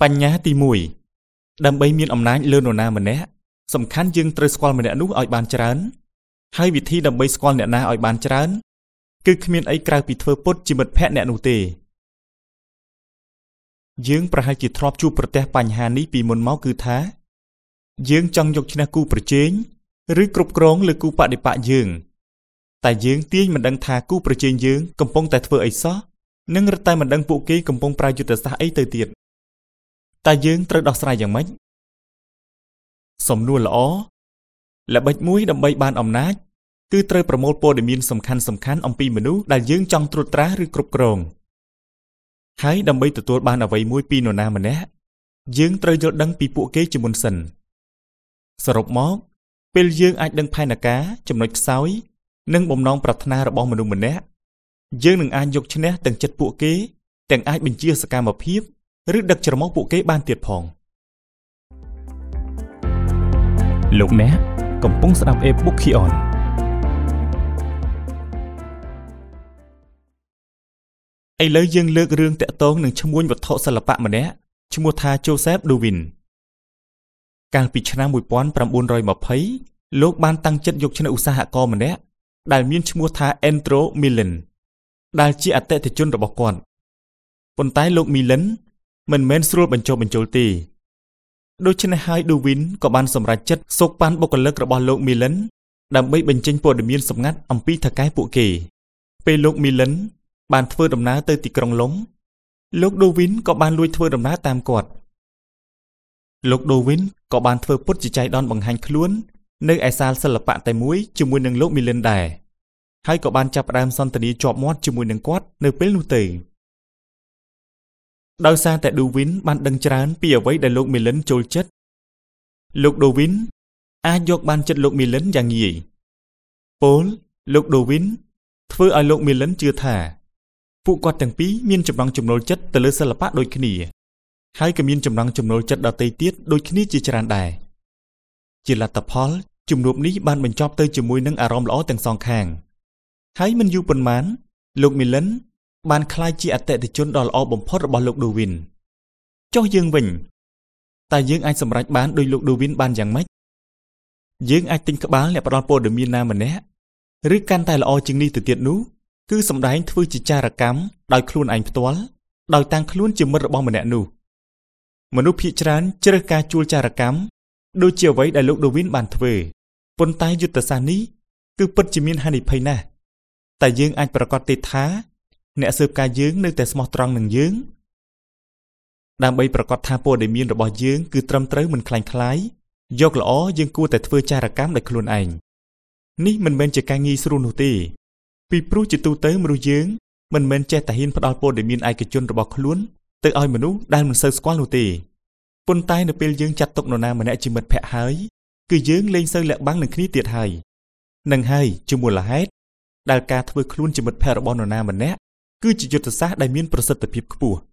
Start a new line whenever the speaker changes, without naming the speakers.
បញ្ញត្តិទី1ដើម្បីមានអំណាចលើនរណាម្នាក់សំខាន់យើងត្រូវស្គាល់ម្នាក់នោះឲ្យបានច្រើនហើយវិធីដើម្បីស្គាល់អ្នកណាឲ្យបានច្រើនគឺគ្មានអីក្រៅពីធ្វើពុតជាមិត្តភក្តិអ្នកនោះទេយើងប្រហែលជាធ្លាប់ជួបប្រទះបញ្ហានេះពីមុនមកគឺថាយើងចង់យកឈ្នះគូប្រជែងឬគ្រប់គ្រងលើគូបដិបកយើងតែយើងទាញមិនដឹងថាគូប្រជែងយើងកំពុងតែធ្វើអីសោះនិងរត់តែមិនដឹងពួកគេកំពុងប្រើយុទ្ធសាស្ត្រអីទៅទៀតតែយើងត្រូវដោះស្រាយយ៉ាងម៉េចសំណួរល្អល្បិចមួយដើម្បីបានអំណាចគឺត្រូវប្រមូលព័ត៌មានសំខាន់អំពីមនុស្សដែលយើងចង់ត្រួតត្រាឬគ្រប់គ្រងហើយដើម្បីទទួលបានអ្វីមួយពីនរណាម្នាក់យើងត្រូវយល់ដឹងពីពួកគេជាមុនសិនសរុបមកពេលយើងអាចដឹងផែនការចំណុចខ្សោយនិងបំណងប្រាថ្នារបស់មនុស្សម្នាក់យើងនឹងអាចយកឈ្នះទាំងចិត្តពួកគេទាំងអាចបញ្ជាសកម្មភាពឬដឹកច្រមុះពួកគេបានទៀតផងលោកអ្នកកំពុងស្ដាប់ e-book Kion ឥឡូវយើងលើករឿងតាក់ទងនឹងឈ្មួញវត្ថុសិល្បៈម្នាក់ឈ្មោះថា Joseph Darwin កាលពីឆ្នាំ1920លោកបានតាំងចិត្តយកឈ្នះឧស្សាហករម្នាក់ដែលមានឈ្មោះថា Andrew Millen ដែលជាអតិថិជនរបស់គាត់ប៉ុន្តែលោក Millen មិនមែនស្រួលបញ្ចុះបញ្ចូលទេដូច្នេះហើយ Darwin ក៏បានសម្រេចចិត្តសូកប៉ាន់បុគ្គលិករបស់លោក Millen ដើម្បីបញ្ចេញព័ត៌មានសម្ងាត់អំពីថៅកែពួកគេពេលលោក Millen បានធ្វើដំណើរទៅទីក្រុងឡុងលោក Darwin ក៏បានលួចធ្វើដំណើរតាមគាត់លោក Darwin ក៏បានធ្វើពុតជាចៃដន្យបង្ហាញខ្លួននៅឯសាលសិល្បៈតែមួយជាមួយនឹងលោក Millen ដែរហើយក៏បានចាប់ផ្ដើមសន្ទនាជាប់មាត់ជាមួយនឹងគាត់នៅពេលនោះទៅដោយសារតែ Darwin បានដឹងច្រើនពីអ្វីដែលលោក Millen ចូលចិត្តលោក Darwin អាចយកបានចិត្តលោក Millen យ៉ាងងាយពលលោក Darwin ធ្វើឲ្យលោក Millen ជឿថាពួកគាត់ទាំងពីរមានចំណង់ចំណូលចិត្តទៅលើសិល្បៈដូចគ្នាហើយក៏មានចំណង់ចំណូលចិត្តដទៃទៀតដូចគ្នាជាច្រើនដែរជាលទ្ធផលជំនួបនេះបានបញ្ចប់ទៅជាមួយនឹងអារម្មណ៍ល្អទាំងសងខាងហើយមិនយូរប៉ុន្មានលោក Millen បានក្លាយជាអតិថិជនដ៏ល្អបំផុតរបស់លោក Darwin ចុះយើងវិញតើយើងអាចសម្រេចបានដោយលោក Darwin បានយ៉ាងម៉េចយើងអាចទិញក្បាលអ្នកផ្ដល់ព័ត៌មានណាម្នាក់ឬកាន់តែល្អជាងនេះទៅទៀតនោះគឺសម្ដែងធ្វើជាចារកម្មដោយខ្លួនឯងផ្ទាល់ដោយតាំងខ្លួនជាមិត្តរបស់ម្នាក់នោះមនុស្សភាគច្រើនជ្រើសការជួលចារកម្មដូចជាអ្វីដែលលោក Darwin បានធ្វើប៉ុន្តែយុទ្ធសាស្ត្រនេះគឺពិតជាមានហានិភ័យណាស់តែយើងអាចប្រកាសទេថាអ្នកស៊ើបការយើងនៅតែស្មោះត្រង់នឹងយើងដើម្បីប្រកាសថាព័ត៌មានរបស់យើងគឺត្រឹមត្រូវមិនคล้ายយកល្អយើងគួរតែធ្វើចារកម្មដោយខ្លួនឯងនេះមិនមែនជាការងាយស្រួលនោះទេពីព្រោះជាទូទៅមនុស្សយើងមិនមែនចេះតែហ៊ានផ្ដល់ព័ត៌មានឯកជនរបស់ខ្លួនទៅឲ្យមនុស្សដែលមិនសូវស្គាល់នោះទេប៉ុន្តែនៅពេលយើងចាត់ទុកនរណាម្នាក់ជាមិត្តភក្តិហើយគឺយើងលែងសូវលាក់បាំងនឹងគ្នាទៀតហើយនឹងហើយជាមូលហេតុដែលការធ្វើខ្លួនជាមិត្តភក្តិរបស់នរណាម្នាក់គឺជាយុទ្ធសាស្ត្រដែលមានប្រសិទ្ធភាពខ្ពស់